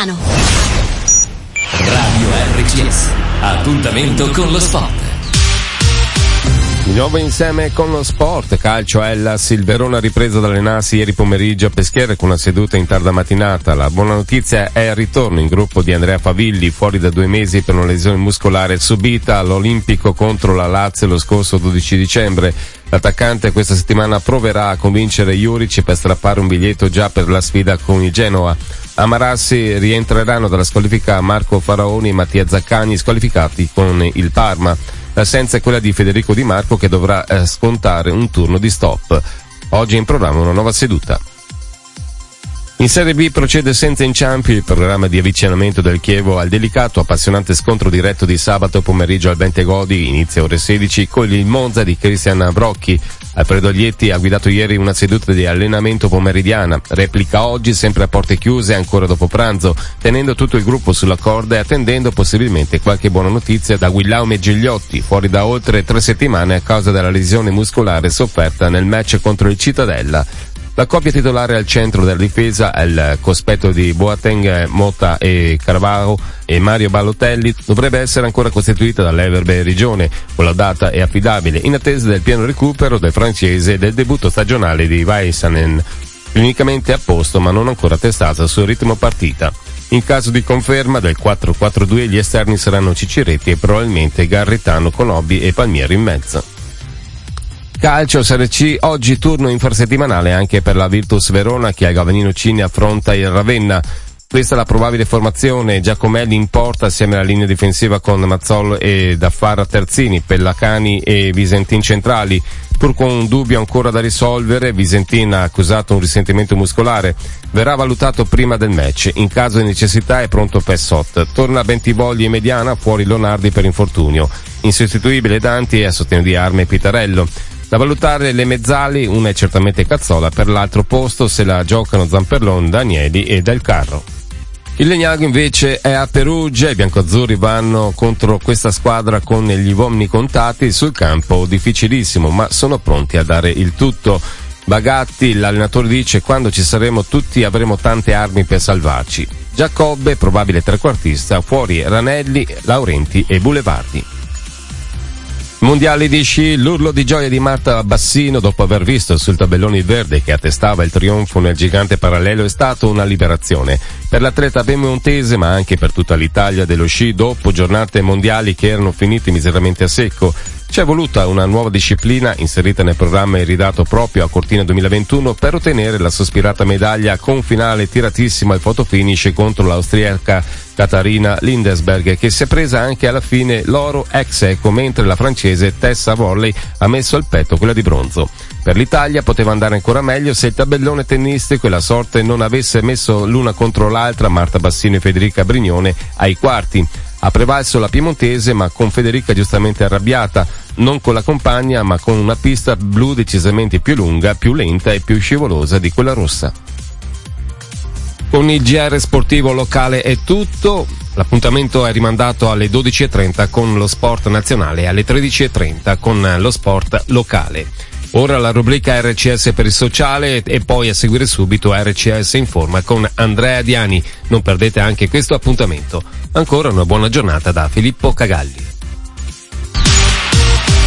Milano. Radio RCS, appuntamento con lo sport. Di nuovo insieme con lo sport, calcio Hellas, il Verona ha ripreso ad allenarsi ieri pomeriggio a Peschiera con una seduta in tarda mattinata. La buona notizia è il ritorno in gruppo di Andrea Favilli, fuori da 2 mesi per una lesione muscolare subita all'Olimpico contro la Lazio lo scorso 12 dicembre. L'attaccante questa settimana proverà a convincere Juric per strappare un biglietto già per la sfida con il Genoa. A Marassi rientreranno dalla squalifica Marco Faraoni e Mattia Zaccagni, squalificati con il Parma. L'assenza è quella di Federico Di Marco, che dovrà scontare un turno di stop. Oggi è in programma una nuova seduta. In Serie B procede senza inciampi il programma di avvicinamento del Chievo al delicato appassionante scontro diretto di sabato pomeriggio al Bentegodi, inizia ore 16, con il Monza di Cristian Brocchi. Alfredo Aglietti ha guidato ieri una seduta di allenamento pomeridiana, replica oggi sempre a porte chiuse ancora dopo pranzo, tenendo tutto il gruppo sulla corda e attendendo possibilmente qualche buona notizia da Guillaume Gigliotti, fuori da oltre 3 settimane a causa della lesione muscolare sofferta nel match contro il Cittadella. La coppia titolare al centro della difesa, il cospetto di Boateng, Motta e Carvalho e Mario Balotelli, dovrebbe essere ancora costituita dall'Everbe Rigione, collaudata e affidabile, in attesa del pieno recupero del francese e del debutto stagionale di Väisänen, clinicamente a posto ma non ancora testata sul ritmo partita. In caso di conferma del 4-4-2 gli esterni saranno Ciciretti e probabilmente Garritano, Conobbi e Palmieri in mezzo. Calcio Serie C, oggi turno infrasettimanale anche per la Virtus Verona che al Galvanino Cini affronta il Ravenna. Questa è la probabile formazione: Giacomelli in porta assieme alla linea difensiva con Mazzol e Daffara terzini, Pellacani e Visentin centrali. Pur con un dubbio ancora da risolvere, Visentin ha accusato un risentimento muscolare. Verrà valutato prima del match. In caso di necessità è pronto Pessot. Torna Bentivogli e Mediana, fuori Lonardi per infortunio. Insostituibile Danti e a sostegno di Arme Pitarello. Da valutare le mezzali, una è certamente Cazzola, per l'altro posto se la giocano Zamperlon, Danieli e Del Carro. Il Legnago invece è a Perugia, i biancoazzurri vanno contro questa squadra con gli uomini contati, sul campo difficilissimo, ma sono pronti a dare il tutto. Bagatti, l'allenatore, dice: quando ci saremo tutti avremo tante armi per salvarci. Giacobbe, probabile trequartista, fuori Ranelli, Laurenti e Bulevardi. Mondiali di sci, l'urlo di gioia di Marta Bassino dopo aver visto sul tabellone il verde che attestava il trionfo nel gigante parallelo è stato una liberazione per l'atleta piemontese, ma anche per tutta l'Italia dello sci dopo giornate mondiali che erano finite miseramente a secco. C'è voluta una nuova disciplina inserita nel programma e ridato proprio a Cortina 2021 per ottenere la sospirata medaglia con finale tiratissimo al fotofinish contro l'austriaca Katharina Lindesberg, che si è presa anche alla fine l'oro ex equo, mentre la francese Tessa Worley ha messo al petto quella di bronzo. Per l'Italia poteva andare ancora meglio se il tabellone tennistico e la sorte non avesse messo l'una contro l'altra Marta Bassino e Federica Brignone ai quarti. Ha prevalso la piemontese, ma con Federica giustamente arrabbiata, non con la compagna ma con una pista blu decisamente più lunga, più lenta e più scivolosa di quella rossa. Con il GR sportivo locale è tutto, l'appuntamento è rimandato alle 12.30 con lo sport nazionale e alle 13.30 con lo sport locale. Ora la rubrica RCS per il sociale e poi a seguire subito RCS Informa con Andrea Diani. Non perdete anche questo appuntamento. Ancora una buona giornata da Filippo Cagalli.